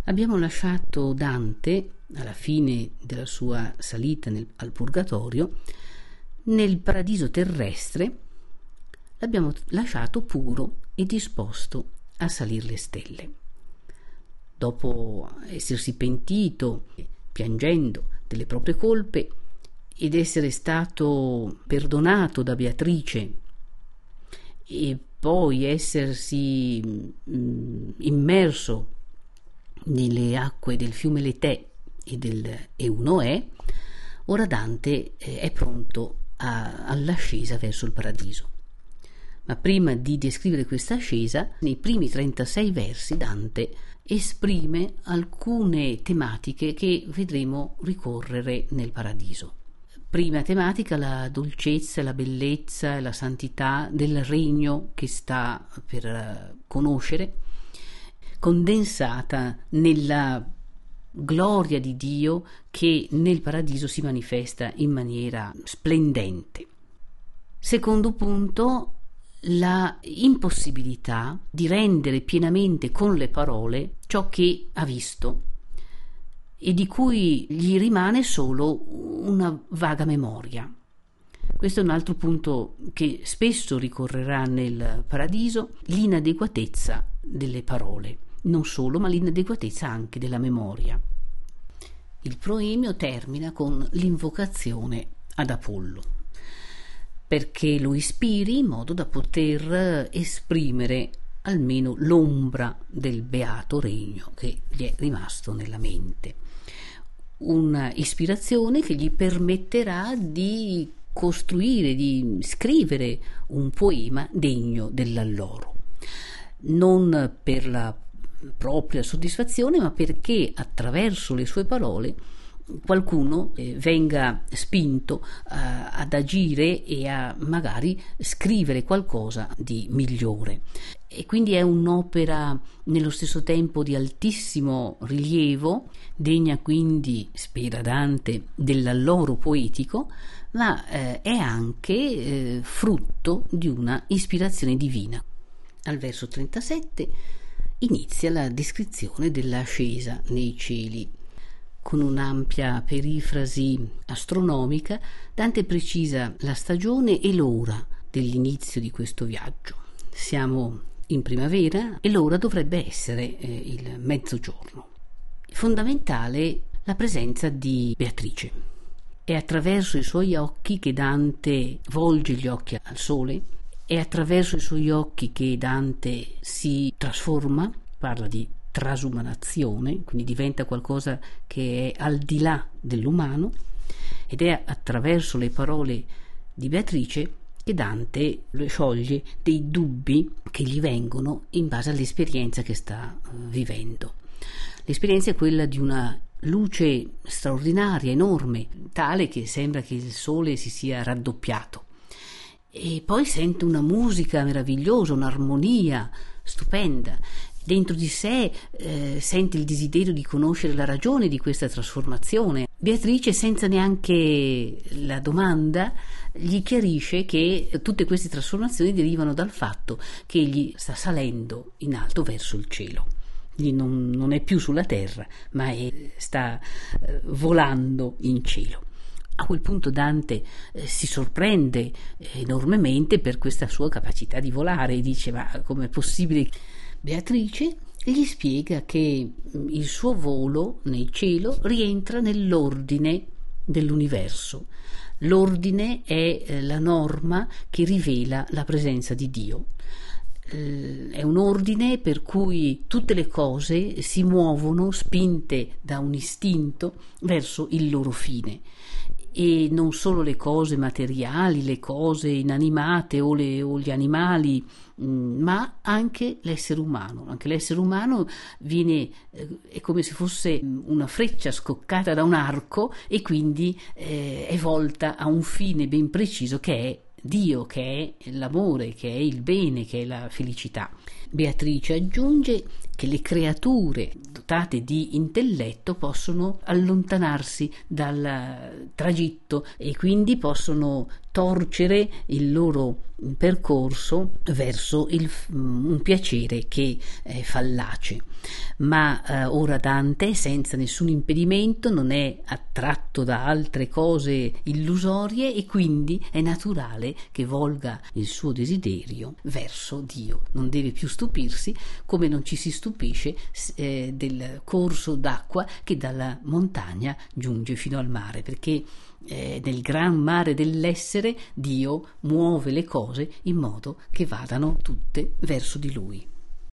Abbiamo lasciato Dante alla fine della sua salita al Purgatorio. Nel paradiso terrestre l'abbiamo lasciato puro e disposto a salire le stelle. Dopo essersi pentito, piangendo delle proprie colpe, ed essere stato perdonato da Beatrice e poi essersi immerso nelle acque del fiume Letè e del Eunoè, ora Dante è pronto all'ascesa verso il paradiso. Ma prima di descrivere questa ascesa, nei primi 36 versi Dante esprime alcune tematiche che vedremo ricorrere nel paradiso. Prima tematica, la dolcezza, la bellezza e la santità del regno che sta per conoscere, condensata nella gloria di Dio che nel paradiso si manifesta in maniera splendente. Secondo punto, la impossibilità di rendere pienamente con le parole ciò che ha visto e di cui gli rimane solo una vaga memoria. Questo è un altro punto che spesso ricorrerà nel paradiso, l'inadeguatezza delle parole, non solo, ma l'inadeguatezza anche della memoria. Il proemio termina con l'invocazione ad Apollo, perché lo ispiri in modo da poter esprimere almeno l'ombra del beato regno che gli è rimasto nella mente. Una ispirazione che gli permetterà di costruire, di scrivere un poema degno dell'alloro, non per la propria soddisfazione, ma perché attraverso le sue parole qualcuno venga spinto ad agire e a magari scrivere qualcosa di migliore. E quindi è un'opera nello stesso tempo di altissimo rilievo, degna quindi, spera Dante, dell'alloro poetico, ma è anche frutto di una ispirazione divina. Al verso 37 inizia la descrizione dell'ascesa nei cieli. Con un'ampia perifrasi astronomica, Dante precisa la stagione e l'ora dell'inizio di questo viaggio. Siamo in primavera e l'ora dovrebbe essere il mezzogiorno. Fondamentale la presenza di Beatrice. È attraverso i suoi occhi che Dante volge gli occhi al sole, è attraverso i suoi occhi che Dante si trasforma, parla di trasumanazione, quindi diventa qualcosa che è al di là dell'umano, ed è attraverso le parole di Beatrice che Dante scioglie dei dubbi che gli vengono in base all'esperienza che sta vivendo. L'esperienza è quella di una luce straordinaria, enorme, tale che sembra che il sole si sia raddoppiato. E poi sente una musica meravigliosa, un'armonia stupenda. Dentro di sé sente il desiderio di conoscere la ragione di questa trasformazione. Beatrice, senza neanche la domanda, gli chiarisce che tutte queste trasformazioni derivano dal fatto che egli sta salendo in alto verso il cielo. Quindi non è più sulla terra, ma sta volando in cielo. A quel punto Dante si sorprende enormemente per questa sua capacità di volare e dice: ma com'è possibile? Beatrice gli spiega che il suo volo nel cielo rientra nell'ordine dell'universo. L'ordine è la norma che rivela la presenza di Dio. È un ordine per cui tutte le cose si muovono spinte da un istinto verso il loro fine, e non solo le cose materiali, le cose inanimate o gli animali, ma anche l'essere umano. Anche l'essere umano è come se fosse una freccia scoccata da un arco e quindi è volta a un fine ben preciso che è Dio, che è l'amore, che è il bene, che è la felicità. Beatrice aggiunge che le creature dotate di intelletto possono allontanarsi dal tragitto e quindi possono torcere il loro percorso verso un piacere che è fallace. Ma ora Dante, senza nessun impedimento, non è attratto da altre cose illusorie e quindi è naturale che volga il suo desiderio verso Dio. Non deve più stupirsi, come non ci si stupisce del corso d'acqua che dalla montagna giunge fino al mare, perché nel gran mare dell'essere Dio muove le cose in modo che vadano tutte verso di Lui.